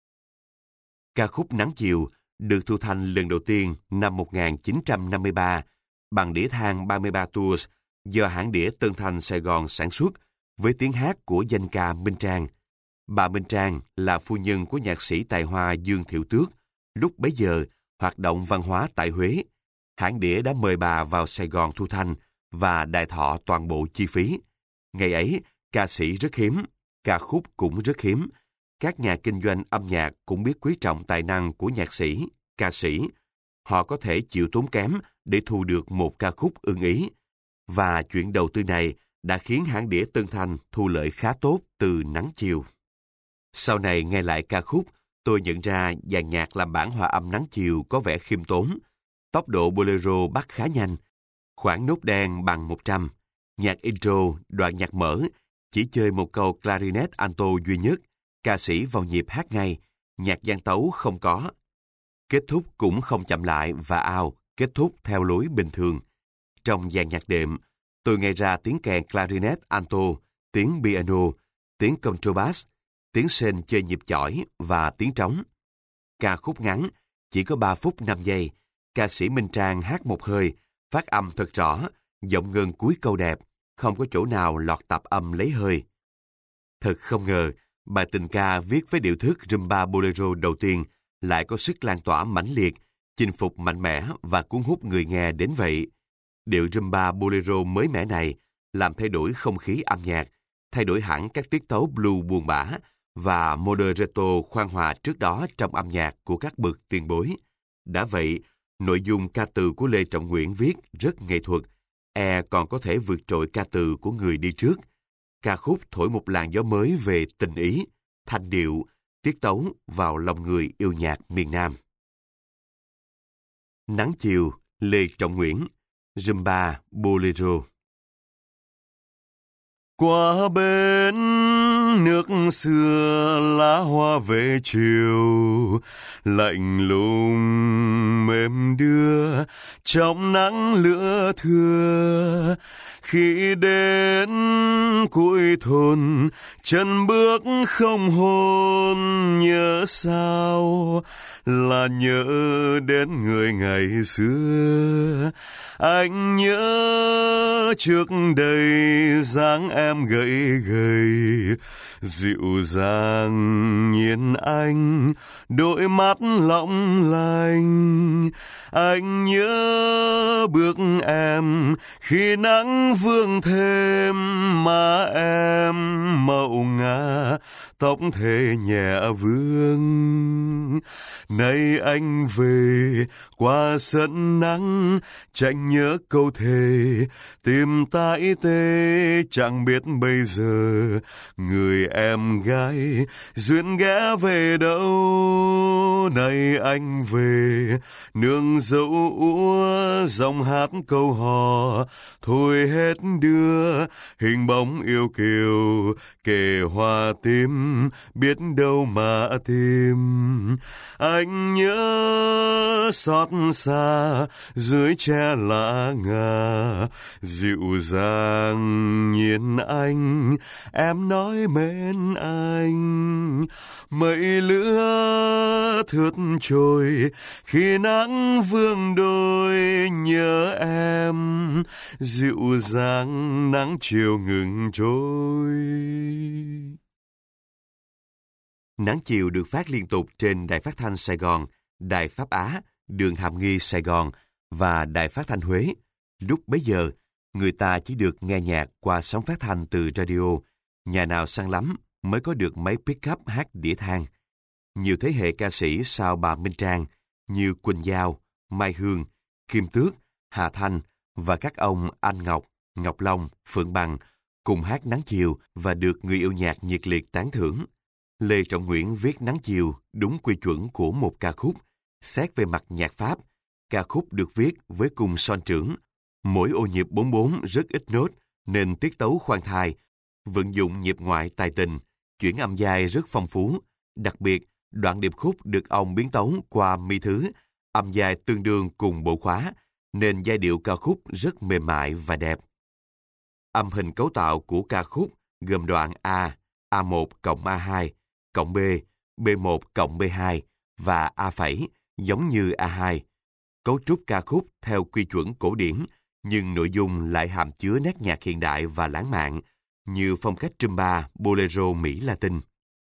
Ca khúc Nắng Chiều được thu thanh lần đầu tiên năm 1953 bằng đĩa than 33 Tours do hãng đĩa Tân Thanh Sài Gòn sản xuất với tiếng hát của danh ca Minh Trang. Bà Minh Trang là phu nhân của nhạc sĩ tài hoa Dương Thiệu Tước, lúc bấy giờ hoạt động văn hóa tại Huế. Hãng đĩa đã mời bà vào Sài Gòn thu thanh và đài thọ toàn bộ chi phí. Ngày ấy, ca sĩ rất hiếm, ca khúc cũng rất hiếm. Các nhà kinh doanh âm nhạc cũng biết quý trọng tài năng của nhạc sĩ, ca sĩ. Họ có thể chịu tốn kém để thu được một ca khúc ưng ý. Và chuyện đầu tư này đã khiến hãng đĩa Tân Thanh thu lợi khá tốt từ Nắng Chiều. Sau này nghe lại ca khúc, tôi nhận ra dàn nhạc làm bản hòa âm Nắng Chiều có vẻ khiêm tốn. Tốc độ bolero bắt khá nhanh, khoảng nốt đen bằng 100. Nhạc intro, đoạn nhạc mở, chỉ chơi một câu clarinet alto duy nhất, Ca sĩ vào nhịp hát ngay, nhạc gian tấu không có. Kết thúc cũng không chậm lại và kết thúc theo lối bình thường. Trong dàn nhạc đệm, tôi nghe ra tiếng kèn clarinet alto, tiếng piano, tiếng contrabass, tiếng sên chơi nhịp chỏi và tiếng trống. Ca khúc ngắn, chỉ có 3 phút 5 giây, ca sĩ Minh Trang hát một hơi, phát âm thật rõ, giọng ngân cuối câu đẹp, không có chỗ nào lọt tạp âm lấy hơi. Thật không ngờ, bài tình ca viết với điệu thức rumba bolero đầu tiên lại có sức lan tỏa mãnh liệt, chinh phục mạnh mẽ và cuốn hút người nghe đến vậy. Điệu rumba bolero mới mẻ này làm thay đổi không khí âm nhạc, thay đổi hẳn các tiết tấu blues buồn bã và moderato khoan hòa trước đó trong âm nhạc của các bậc tiền bối. Đã vậy, nội dung ca từ của Lê Trọng Nguyễn viết rất nghệ thuật, còn có thể vượt trội ca từ của người đi trước. Ca khúc thổi một làn gió mới về tình ý, thanh điệu, tiết tấu vào lòng người yêu nhạc miền Nam. Nắng chiều, Lê Trọng Nguyễn, Rumba Bolero. Qua bên nước xưa lá hoa về chiều, lạnh lùng mềm đưa trong nắng lửa thưa. Khi đến cuối thôn, chân bước không hồn, nhớ sao là nhớ đến người ngày xưa. Anh nhớ trước đây dáng em gầy gầy, dịu dàng nhìn anh, đôi mắt long lanh. Anh nhớ bước em khi nắng vương thêm má em màu ngà, tóc thề nhẹ vương. Nay anh về qua sân nắng, tranh nhớ câu thề tìm tại tê, chẳng biết bây giờ người em gái duyên ghé về đâu. Nay anh về nương dẫu úa dòng hát câu hò, thôi hết đưa hình bóng yêu kiều kề hoa tím, biết đâu mà tìm. Anh nhớ xót xa dưới che lá ngà, dịu dàng nhìn anh, em nói mến anh. Mây lửa thướt trôi khi nắng vương đôi, nhớ em dịu dàng nắng chiều ngừng trôi. Nắng chiều được phát liên tục trên Đài Phát thanh Sài Gòn, Đài Pháp Á, Đường Hàm Nghi Sài Gòn và Đài Phát thanh Huế. Lúc bấy giờ, người ta chỉ được nghe nhạc qua sóng phát thanh từ radio, nhà nào săn lắm mới có được máy pick-up hát đĩa than. Nhiều thế hệ ca sĩ sau bà Minh Trang như Quỳnh Giao, Mai Hương, Kim Tước, Hà Thanh và các ông Anh Ngọc, Ngọc Long, Phượng Bằng cùng hát Nắng Chiều và được người yêu nhạc nhiệt liệt tán thưởng. Lê Trọng Nguyễn viết Nắng Chiều đúng quy chuẩn của một ca khúc. Xét về mặt nhạc pháp, ca khúc được viết với cung son trưởng, mỗi ô nhịp 44 rất ít nốt nên tiết tấu khoan thai, vận dụng nhịp ngoại tài tình, chuyển âm giai rất phong phú. Đặc biệt, đoạn điệp khúc được ông biến tấu qua mi thứ, âm giai tương đương cùng bộ khóa, nên giai điệu ca khúc rất mềm mại và đẹp. Âm hình cấu tạo của ca khúc gồm đoạn A, A1 cộng A2, cộng B, B1 cộng B2 và A phẩy, giống như A2. Cấu trúc ca khúc theo quy chuẩn cổ điển, nhưng nội dung lại hàm chứa nét nhạc hiện đại và lãng mạn, như phong cách rumba, bolero Mỹ Latin.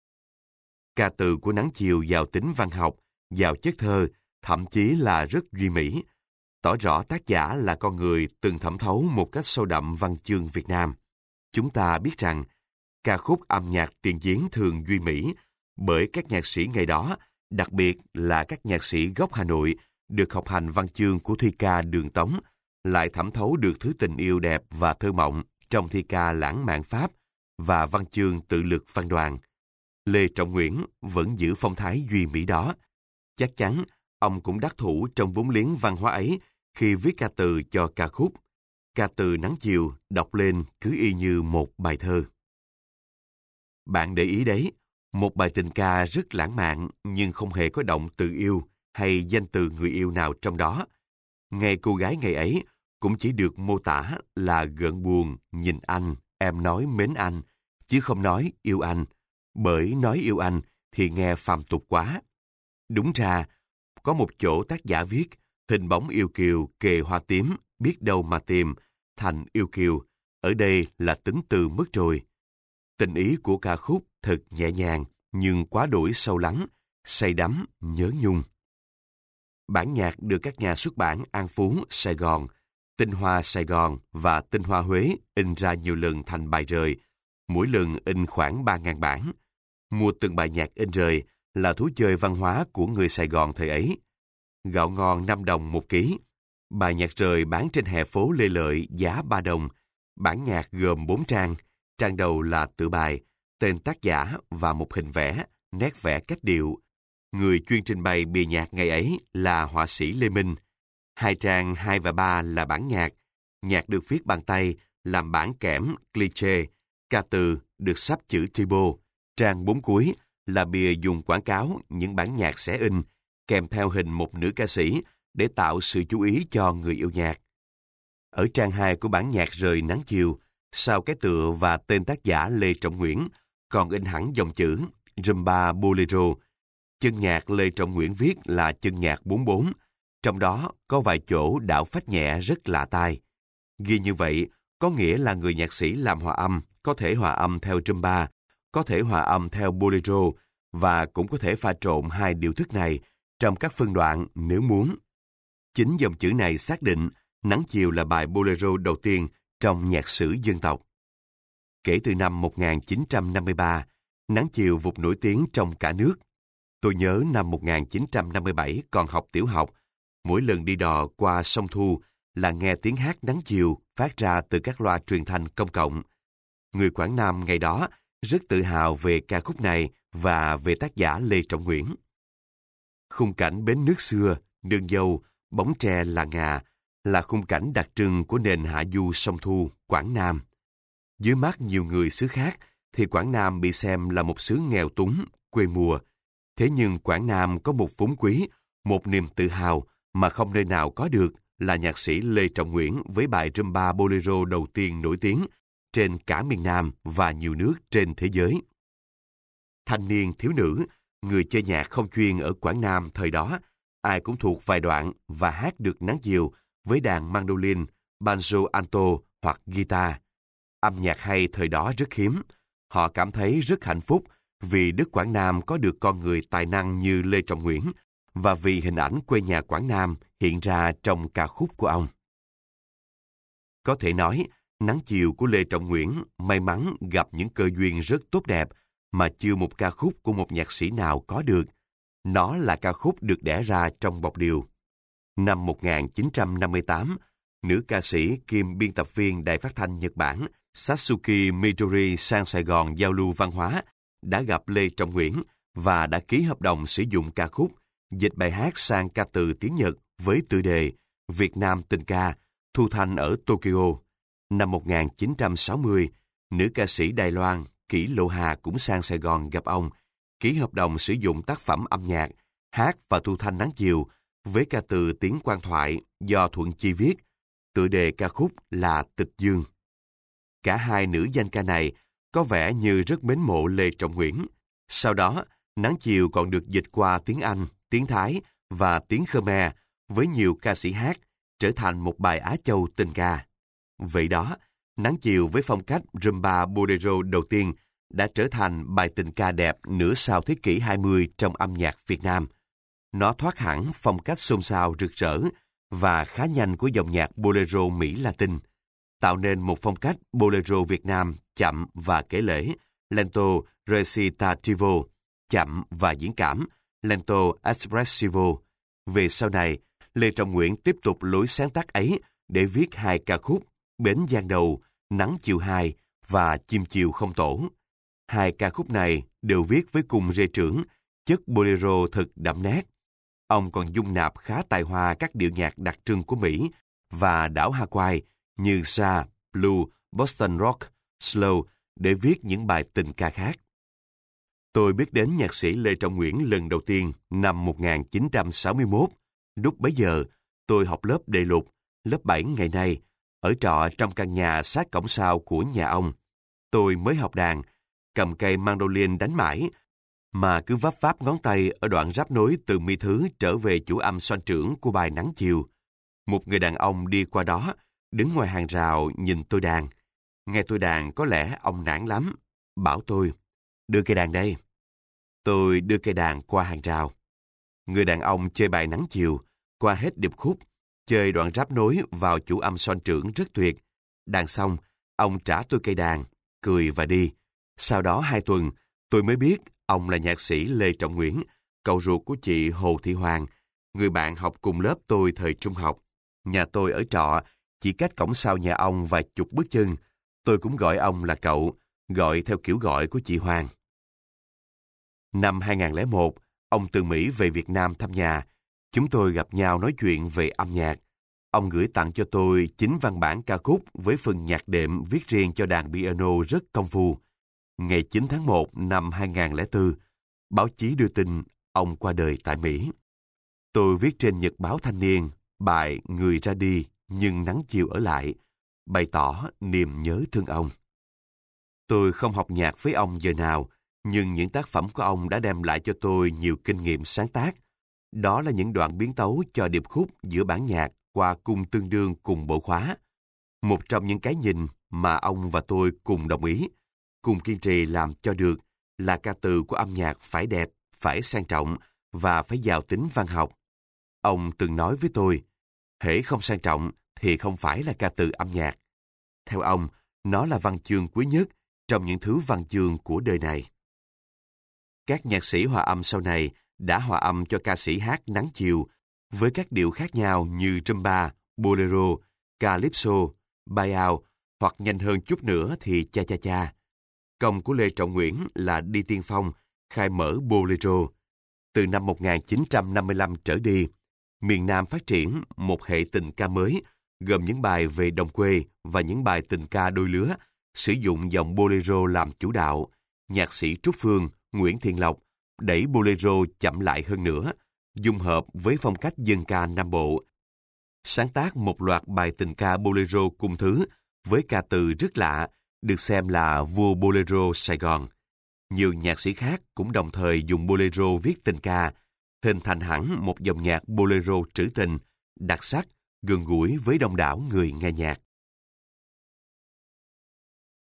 Ca từ của Nắng Chiều giàu tính văn học, giàu chất thơ, thậm chí là rất duy mỹ, tỏ rõ tác giả là con người từng thẩm thấu một cách sâu đậm văn chương Việt Nam. Chúng ta biết rằng, ca khúc âm nhạc tiền diễn thường duy mỹ, bởi các nhạc sĩ ngày đó, đặc biệt là các nhạc sĩ gốc Hà Nội, được học hành văn chương của thi ca Đường Tống, lại thẩm thấu được thứ tình yêu đẹp và thơ mộng trong thi ca lãng mạn Pháp và văn chương tự lực văn đoàn. Lê Trọng Nguyễn vẫn giữ phong thái duy mỹ đó. Chắc chắn, ông cũng đắc thủ trong vốn liếng văn hóa ấy khi viết ca từ cho ca khúc. Ca từ Nắng Chiều đọc lên cứ y như một bài thơ. Bạn để ý đấy, Một bài tình ca rất lãng mạn nhưng không hề có động từ yêu hay danh từ người yêu nào trong đó. Ngày cô gái ngày ấy cũng chỉ được mô tả là gợn buồn, nhìn anh, em nói mến anh, chứ không nói yêu anh, bởi nói yêu anh thì nghe phàm tục quá. Đúng ra, có một chỗ tác giả viết, hình bóng yêu kiều kề hoa tím, biết đâu mà tìm, thành yêu kiều, ở đây là tính từ mất rồi. Tình ý của ca khúc thật nhẹ nhàng, nhưng quá đỗi sâu lắng, say đắm, nhớ nhung. Bản nhạc được các nhà xuất bản An Phú, Sài Gòn, Tinh Hoa Sài Gòn và Tinh Hoa Huế in ra nhiều lần thành bài rời, mỗi lần in khoảng 3.000 bản. Mua từng bài nhạc in rời là thú chơi văn hóa của người Sài Gòn thời ấy. Gạo ngon 5 đồng 1 ký. Bài nhạc rời bán trên hè phố Lê Lợi giá 3 đồng. Bản nhạc gồm 4 trang. Trang đầu là tựa bài, tên tác giả và một hình vẽ, nét vẽ cách điệu. Người chuyên trình bày bìa nhạc ngày ấy là họa sĩ Lê Minh. 2 trang 2 và 3 là bản nhạc. Nhạc được viết bằng tay, làm bản kẽm, cliché. Ca từ được sắp chữ typo. Trang 4 cuối là bìa dùng quảng cáo những bản nhạc sẽ in, kèm theo hình một nữ ca sĩ để tạo sự chú ý cho người yêu nhạc. Ở trang 2 của bản nhạc rời nắng chiều, sau cái tựa và tên tác giả Lê Trọng Nguyễn, còn in hẳn dòng chữ Rumba Bolero. Chân nhạc Lê Trọng Nguyễn viết là chân nhạc 44, trong đó có vài chỗ đảo phách nhẹ rất lạ tai. Ghi như vậy có nghĩa là người nhạc sĩ làm hòa âm có thể hòa âm theo Rumba, có thể hòa âm theo Bolero và cũng có thể pha trộn hai điệu thức này trong các phân đoạn nếu muốn. Chính dòng chữ này xác định Nắng Chiều là bài Bolero đầu tiên trong nhạc sử dân tộc. Kể từ năm 1953, Nắng Chiều vụt nổi tiếng trong cả nước. Tôi nhớ năm 1957 còn học tiểu học, mỗi lần đi đò qua sông Thu là nghe tiếng hát Nắng Chiều phát ra từ các loa truyền thanh công cộng. Người Quảng Nam ngày đó rất tự hào về ca khúc này và về tác giả Lê Trọng Nguyễn. Khung cảnh bến nước xưa, nương dâu, bóng tre là ngà là khung cảnh đặc trưng của nền hạ du sông Thu, Quảng Nam. Dưới mắt nhiều người xứ khác thì Quảng Nam bị xem là một xứ nghèo túng, quê mùa. Thế nhưng Quảng Nam có một vốn quý, một niềm tự hào mà không nơi nào có được là nhạc sĩ Lê Trọng Nguyễn với bài Rumba Bolero đầu tiên nổi tiếng trên cả miền Nam và nhiều nước trên thế giới. Thanh niên thiếu nữ, người chơi nhạc không chuyên ở Quảng Nam thời đó, ai cũng thuộc vài đoạn và hát được Nắng Chiều với đàn mandolin, banjo alto hoặc guitar. Âm nhạc hay thời đó rất hiếm. Họ cảm thấy rất hạnh phúc vì đất Quảng Nam có được con người tài năng như Lê Trọng Nguyễn và vì hình ảnh quê nhà Quảng Nam hiện ra trong ca khúc của ông. Có thể nói, Nắng Chiều của Lê Trọng Nguyễn may mắn gặp những cơ duyên rất tốt đẹp mà chưa một ca khúc của một nhạc sĩ nào có được. Nó là ca khúc được đẻ ra trong bọc điều. Năm 1958, nữ ca sĩ kiêm biên tập viên Đài Phát thanh Nhật Bản Satsuki Midori sang Sài Gòn giao lưu văn hóa, đã gặp Lê Trọng Nguyễn và đã ký hợp đồng sử dụng ca khúc, dịch bài hát sang ca từ tiếng Nhật với tựa đề Việt Nam tình ca, thu thanh ở Tokyo. Năm 1960, nữ ca sĩ Đài Loan Kỷ Lộ Hà cũng sang Sài Gòn gặp ông, ký hợp đồng sử dụng tác phẩm âm nhạc, hát và thu thanh Nắng Chiều với ca từ tiếng quan thoại do Thuận Chi viết, tựa đề ca khúc là Tịch Dương. Cả hai nữ danh ca này có vẻ như rất mến mộ Lê Trọng Nguyễn. Sau đó, Nắng Chiều còn được dịch qua tiếng Anh, tiếng Thái và tiếng Khmer với nhiều ca sĩ hát, trở thành một bài Á Châu tình ca. Vậy đó, Nắng Chiều với phong cách Rumba Bolero đầu tiên đã trở thành bài tình ca đẹp nửa sau thế kỷ 20 trong âm nhạc Việt Nam. Nó thoát hẳn phong cách xôn xao rực rỡ và khá nhanh của dòng nhạc Bolero Mỹ Latin, tạo nên một phong cách Bolero Việt Nam chậm và kể lể, lento recitativo, chậm và diễn cảm, lento espressivo. Về sau này, Lê Trọng Nguyễn tiếp tục lối sáng tác ấy để viết hai ca khúc Bến Giang Đầu, Nắng Chiều 2 và Chim Chiều Không Tổ. Hai ca khúc này đều viết với cùng rê trưởng, chất bolero thật đậm nét. Ông còn dung nạp khá tài hoa các điệu nhạc đặc trưng của Mỹ và đảo Hawaii như sa, blue, Boston rock, slow để viết những bài tình ca khác. Tôi biết đến nhạc sĩ Lê Trọng Nguyễn lần đầu tiên năm 1961. Lúc bấy giờ, tôi học lớp đệ lục, lớp 7 ngày nay, ở trọ trong căn nhà sát cổng sau của nhà ông. Tôi mới học đàn, cầm cây mandolin đánh mãi, mà cứ vấp váp ngón tay ở đoạn ráp nối từ mi thứ trở về chủ âm xoan trưởng của bài Nắng Chiều. Một người đàn ông đi qua đó, đứng ngoài hàng rào nhìn tôi đàn. Nghe tôi đàn có lẽ ông nản lắm, bảo tôi, đưa cây đàn đây. Tôi đưa cây đàn qua hàng rào. Người đàn ông chơi bài Nắng Chiều, qua hết điệp khúc, chơi đoạn ráp nối vào chủ âm xoan trưởng rất tuyệt. Đàn xong, ông trả tôi cây đàn, cười và đi. Sau đó 2 tuần, tôi mới biết ông là nhạc sĩ Lê Trọng Nguyễn, cậu ruột của chị Hồ Thị Hoàng, người bạn học cùng lớp tôi thời trung học. Nhà tôi ở trọ, chỉ cách cổng sau nhà ông vài chục bước chân. Tôi cũng gọi ông là cậu, gọi theo kiểu gọi của chị Hoàng. Năm 2001, ông từ Mỹ về Việt Nam thăm nhà. Chúng tôi gặp nhau nói chuyện về âm nhạc. Ông gửi tặng cho tôi 9 văn bản ca khúc với phần nhạc đệm viết riêng cho đàn piano rất công phu. Ngày 9 tháng 1 năm 2004, báo chí đưa tin ông qua đời tại Mỹ. Tôi viết trên nhật báo Thanh niên bài Người ra đi nhưng nắng chiều ở lại, bày tỏ niềm nhớ thương ông. Tôi không học nhạc với ông giờ nào, nhưng những tác phẩm của ông đã đem lại cho tôi nhiều kinh nghiệm sáng tác. Đó là những đoạn biến tấu cho điệp khúc giữa bản nhạc qua cung tương đương cùng bộ khóa. Một trong những cái nhìn mà ông và tôi cùng đồng ý, cùng kiên trì làm cho được là ca từ của âm nhạc phải đẹp, phải sang trọng và phải giàu tính văn học. Ông từng nói với tôi, hễ không sang trọng thì không phải là ca từ âm nhạc. Theo ông, nó là văn chương quý nhất trong những thứ văn chương của đời này. Các nhạc sĩ hòa âm sau này đã hòa âm cho ca sĩ hát Nắng Chiều với các điệu khác nhau như rumba, bolero, calypso, bayao hoặc nhanh hơn chút nữa thì cha cha cha. Công của Lê Trọng Nguyễn là đi tiên phong, khai mở bolero. Từ năm 1955 trở đi, miền Nam phát triển một hệ tình ca mới gồm những bài về đồng quê và những bài tình ca đôi lứa, sử dụng dòng bolero làm chủ đạo. Nhạc sĩ Trúc Phương, Nguyễn Thiện Lộc đẩy bolero chậm lại hơn nữa, dung hợp với phong cách dân ca Nam Bộ. Sáng tác một loạt bài tình ca bolero cùng thứ với ca từ rất lạ, được xem là vua bolero Sài Gòn. Nhiều nhạc sĩ khác cũng đồng thời dùng bolero viết tình ca, hình thành hẳn một dòng nhạc bolero trữ tình, đặc sắc, gần gũi với đông đảo người nghe nhạc.